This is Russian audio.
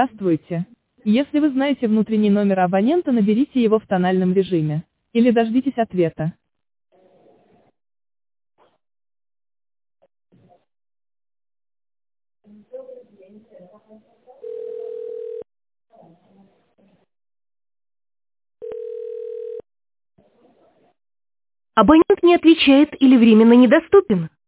Здравствуйте. Если вы знаете внутренний номер абонента, наберите его в тональном режиме. Или дождитесь ответа. Абонент не отвечает или временно недоступен.